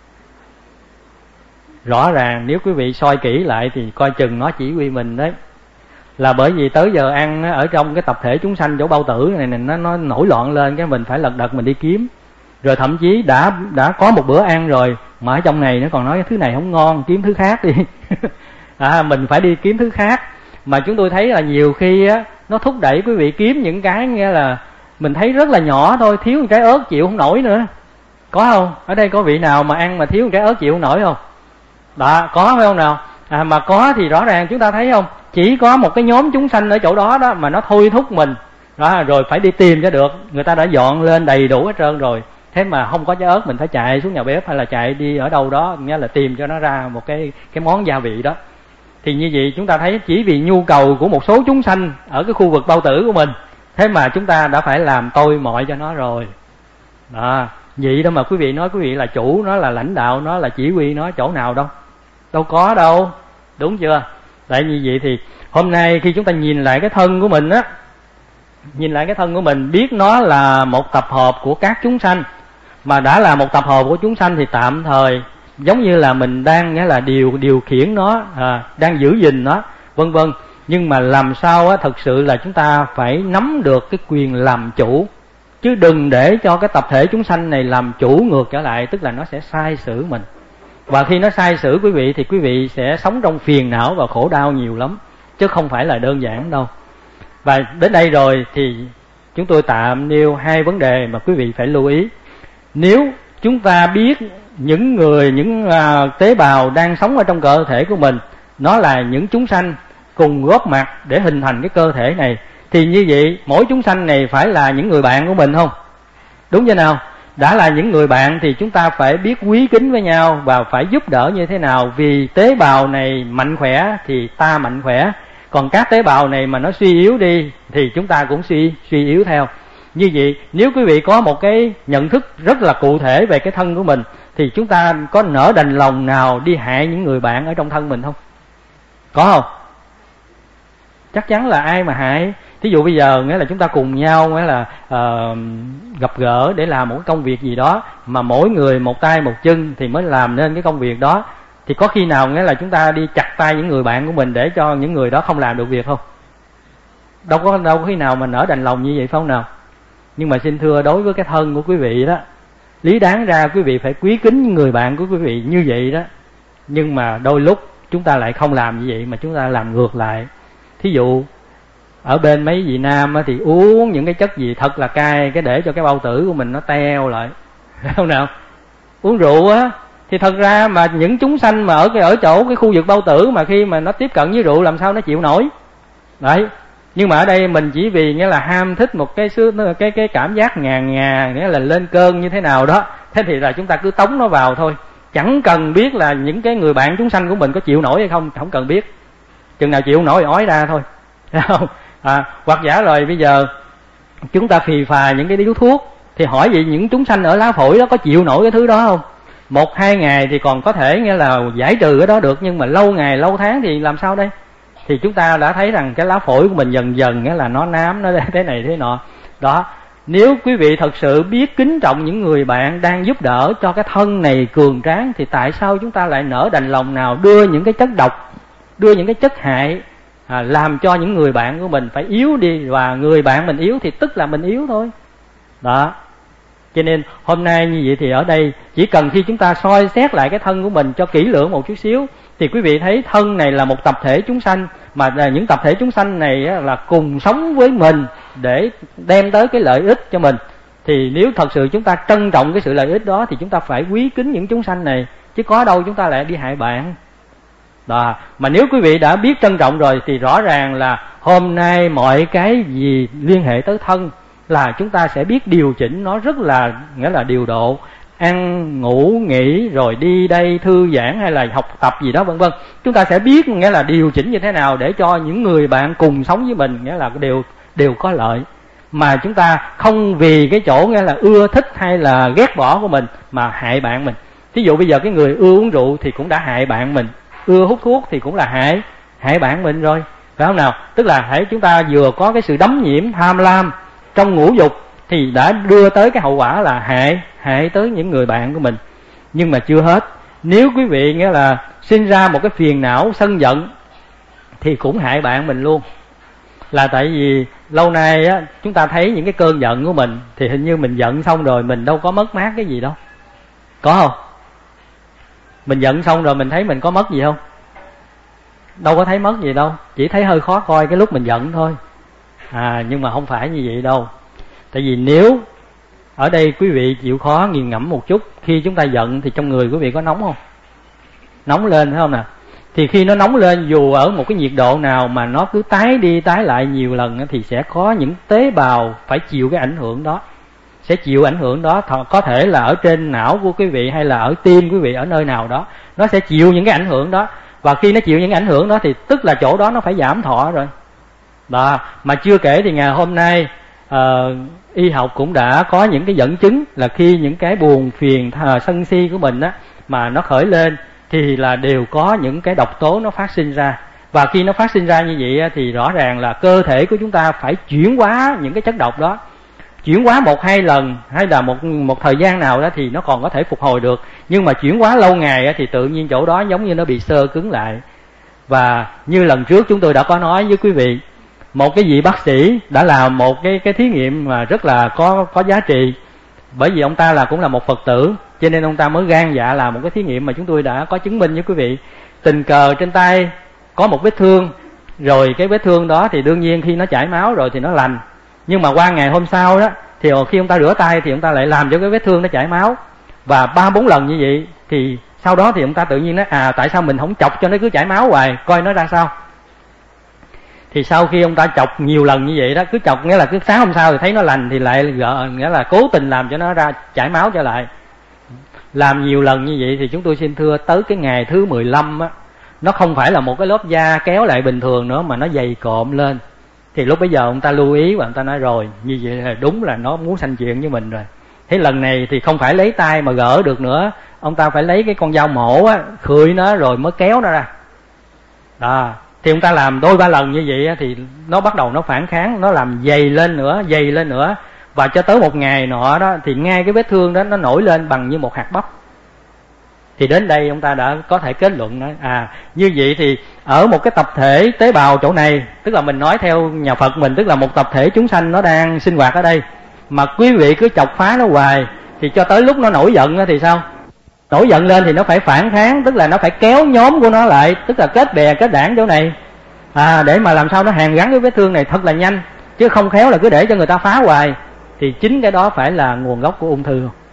Rõ ràng nếu quý vị soi kỹ lại thì coi chừng nó chỉ huy mình đấy. Là bởi vì tới giờ ăn ở trong cái tập thể chúng sanh chỗ bao tử này, này nó, nó nổi loạn lên, cái mình phải lật đật mình đi kiếm. Rồi thậm chí đã đã có một bữa ăn rồi mà ở trong này nó còn nói cái thứ này không ngon, kiếm thứ khác đi. À, mình phải đi kiếm thứ khác. Mà chúng tôi thấy là nhiều khi á, nó thúc đẩy quý vị kiếm những cái nghe là mình thấy rất là nhỏ thôi, thiếu một cái ớt chịu không nổi nữa. Có không? Ở đây có vị nào mà ăn mà thiếu một cái ớt chịu không nổi không? Đó, có phải không nào? À, mà có thì rõ ràng chúng ta thấy không? Chỉ có một cái nhóm chúng sanh ở chỗ đó đó mà nó thôi thúc mình. Đó, rồi phải đi tìm cho được. Người ta đã dọn lên đầy đủ hết trơn rồi. Thế mà không có trái ớt, mình phải chạy xuống nhà bếp hay là chạy đi ở đâu đó, nghĩa là tìm cho nó ra một cái cái món gia vị đó. Thì như vậy chúng ta thấy chỉ vì nhu cầu của một số chúng sanh ở cái khu vực bao tử của mình, thế mà chúng ta đã phải làm tôi mọi cho nó rồi. Đó, vậy đó mà quý vị nói quý vị là chủ, nó là lãnh đạo, nó là chỉ huy, nó chỗ nào đâu? Đâu có đâu, đúng chưa? Tại như vậy thì hôm nay khi chúng ta nhìn lại cái thân của mình á, nhìn lại cái thân của mình, biết nó là một tập hợp của các chúng sanh, mà đã là một tập hợp của chúng sanh thì tạm thời giống như là mình đang nghĩa là điều điều khiển nó, à, đang giữ gìn nó, vân vân. Nhưng mà làm sao á, thực sự là chúng ta phải nắm được cái quyền làm chủ, chứ đừng để cho cái tập thể chúng sanh này làm chủ ngược trở lại, tức là nó sẽ sai xử mình. Và khi nó sai xử quý vị thì quý vị sẽ sống trong phiền não và khổ đau nhiều lắm, chứ không phải là đơn giản đâu. Và đến đây rồi thì chúng tôi tạm nêu hai vấn đề mà quý vị phải lưu ý. Nếu chúng ta biết những người, những uh, tế bào đang sống ở trong cơ thể của mình, nó là những chúng sanh cùng góp mặt để hình thành cái cơ thể này, thì như vậy mỗi chúng sanh này phải là những người bạn của mình không? Đúng chưa nào? Đã là những người bạn thì chúng ta phải biết quý kính với nhau và phải giúp đỡ như thế nào. Vì tế bào này mạnh khỏe thì ta mạnh khỏe, còn các tế bào này mà nó suy yếu đi thì chúng ta cũng suy suy yếu theo. Như vậy nếu quý vị có một cái nhận thức rất là cụ thể về cái thân của mình, thì chúng ta có nỡ đành lòng nào đi hại những người bạn ở trong thân mình không? Có không? Chắc chắn là ai mà hại. Thí dụ bây giờ nghĩa là chúng ta cùng nhau nghĩa là uh, gặp gỡ để làm một cái công việc gì đó, mà mỗi người một tay một chân thì mới làm nên cái công việc đó, thì có khi nào nghĩa là chúng ta đi chặt tay những người bạn của mình để cho những người đó không làm được việc không? Đâu có đâu có khi nào mà nỡ đành lòng như vậy phải không nào? Nhưng mà xin thưa, đối với cái thân của quý vị đó, lý đáng ra quý vị phải quý kính những người bạn của quý vị như vậy đó. Nhưng mà đôi lúc chúng ta lại không làm như vậy, mà chúng ta làm ngược lại. Thí dụ ở bên mấy vị nam thì uống những cái chất gì thật là cay, cái để cho cái bao tử của mình nó teo lại, phải không nào? Uống rượu á, thì thật ra mà những chúng sanh mà ở cái ở chỗ cái khu vực bao tử mà khi mà nó tiếp cận với rượu làm sao nó chịu nổi. Đấy. Nhưng mà ở đây mình chỉ vì nghĩa là ham thích một cái cái cái cảm giác ngà ngà, nghĩa là lên cơn như thế nào đó, thế thì là chúng ta cứ tống nó vào thôi, chẳng cần biết là những cái người bạn chúng sanh của mình có chịu nổi hay không, không cần biết. Chừng nào chịu nổi ói ra thôi, thấy không? À, hoặc giả rồi bây giờ chúng ta phì phà những cái điếu thuốc, thì hỏi vậy những chúng sanh ở lá phổi đó có chịu nổi cái thứ đó không? Một hai ngày thì còn có thể nghĩa là giải trừ cái đó được, nhưng mà lâu ngày lâu tháng thì làm sao đây? Thì chúng ta đã thấy rằng cái lá phổi của mình dần dần nghĩa là nó nám, nó thế này thế nọ đó. Nếu quý vị thật sự biết kính trọng những người bạn đang giúp đỡ cho cái thân này cường tráng, thì tại sao chúng ta lại nỡ đành lòng nào đưa những cái chất độc, đưa những cái chất hại, à, làm cho những người bạn của mình phải yếu đi, và người bạn mình yếu thì tức là mình yếu thôi đó. Cho nên hôm nay như vậy thì ở đây chỉ cần khi chúng ta soi xét lại cái thân của mình cho kỹ lưỡng một chút xíu, thì quý vị thấy thân này là một tập thể chúng sanh, mà những tập thể chúng sanh này là cùng sống với mình để đem tới cái lợi ích cho mình. Thì nếu thật sự chúng ta trân trọng cái sự lợi ích đó thì chúng ta phải quý kính những chúng sanh này, chứ có đâu chúng ta lại đi hại bạn. Đó. Mà nếu quý vị đã biết trân trọng rồi thì rõ ràng là hôm nay mọi cái gì liên hệ tới thân là chúng ta sẽ biết điều chỉnh nó rất là, nghĩa là điều độ, ăn ngủ nghỉ rồi đi đây thư giãn hay là học tập gì đó vân vân. Chúng ta sẽ biết nghĩa là điều chỉnh như thế nào để cho những người bạn cùng sống với mình nghĩa là đều đều có lợi, mà chúng ta không vì cái chỗ nghĩa là ưa thích hay là ghét bỏ của mình mà hại bạn mình. Thí dụ bây giờ cái người ưa uống rượu thì cũng đã hại bạn mình, ưa hút thuốc thì cũng là hại hại bạn mình rồi, phải không nào? Tức là hãy chúng ta vừa có cái sự đắm nhiễm tham lam trong ngũ dục thì đã đưa tới cái hậu quả là hại hại tới những người bạn của mình. Nhưng mà chưa hết, nếu quý vị nghĩa là sinh ra một cái phiền não sân giận thì cũng hại bạn mình luôn. Là tại vì lâu nay á, chúng ta thấy những cái cơn giận của mình thì hình như mình giận xong rồi mình đâu có mất mát cái gì đâu, có không? Mình giận xong rồi mình thấy mình có mất gì không? Đâu có thấy mất gì đâu, chỉ thấy hơi khó coi cái lúc mình giận thôi. À, nhưng mà không phải như vậy đâu. Tại vì nếu ở đây quý vị chịu khó nghiền ngẫm một chút, khi chúng ta giận thì trong người quý vị có nóng không? Nóng lên phải không nè? Thì khi nó nóng lên dù ở một cái nhiệt độ nào mà nó cứ tái đi tái lại nhiều lần thì sẽ có những tế bào phải chịu cái ảnh hưởng đó, sẽ chịu ảnh hưởng đó. Có thể là ở trên não của quý vị hay là ở tim quý vị, ở nơi nào đó nó sẽ chịu những cái ảnh hưởng đó. Và khi nó chịu những ảnh hưởng đó thì tức là chỗ đó nó phải giảm thọ rồi đó. Mà chưa kể thì ngày hôm nay uh, y học cũng đã có những cái dẫn chứng là khi những cái buồn phiền uh, sân si của mình á mà nó khởi lên thì là đều có những cái độc tố nó phát sinh ra. Và khi nó phát sinh ra như vậy thì rõ ràng là cơ thể của chúng ta phải chuyển hóa những cái chất độc đó. Chuyển hóa một hai lần hay là một một thời gian nào đó thì nó còn có thể phục hồi được, nhưng mà chuyển hóa lâu ngày thì tự nhiên chỗ đó giống như nó bị xơ cứng lại. Và như lần trước chúng tôi đã có nói với quý vị, một cái vị bác sĩ đã làm một cái cái thí nghiệm mà rất là có có giá trị, bởi vì ông ta là cũng là một Phật tử, cho nên ông ta mới gan dạ làm một cái thí nghiệm mà chúng tôi đã có chứng minh với quý vị. Tình cờ trên tay có một vết thương, rồi cái vết thương đó thì đương nhiên khi nó chảy máu rồi thì nó lành, nhưng mà qua ngày hôm sau đó thì khi ông ta rửa tay thì ông ta lại làm cho cái vết thương nó chảy máu, và ba bốn lần như vậy. Thì sau đó thì ông ta tự nhiên nói à tại sao mình không chọc cho nó cứ chảy máu hoài coi nó ra sao. Thì sau khi ông ta chọc nhiều lần như vậy đó, cứ chọc nghĩa là cứ sáng hôm sau thì thấy nó lành thì lại gỡ, nghĩa là cố tình làm cho nó ra chảy máu trở lại. Làm nhiều lần như vậy thì chúng tôi xin thưa tới cái ngày thứ mười lăm á, nó không phải là một cái lớp da kéo lại bình thường nữa mà nó dày cộm lên. Thì lúc bây giờ ông ta lưu ý và ông ta nói rồi, như vậy là đúng là nó muốn sanh chuyện với mình rồi. Thế lần này thì không phải lấy tay mà gỡ được nữa, ông ta phải lấy cái con dao mổ á, khươi nó rồi mới kéo nó ra. Đó. Thì ông ta làm đôi ba lần như vậy thì nó bắt đầu nó phản kháng, nó làm dày lên nữa, dày lên nữa. Và cho tới một ngày nọ đó thì ngay cái vết thương đó nó nổi lên bằng như một hạt bắp. Thì đến đây ông ta đã có thể kết luận nói à như vậy thì ở một cái tập thể tế bào chỗ này, tức là mình nói theo nhà Phật mình, tức là một tập thể chúng sanh nó đang sinh hoạt ở đây, mà quý vị cứ chọc phá nó hoài thì cho tới lúc nó nổi giận thì sao? Nổi giận lên thì nó phải phản kháng, tức là nó phải kéo nhóm của nó lại, tức là kết bè kết đảng chỗ này à, để mà làm sao nó hàn gắn cái vết thương này thật là nhanh, chứ không khéo là cứ để cho người ta phá hoài. Thì chính cái đó phải là nguồn gốc của ung thư.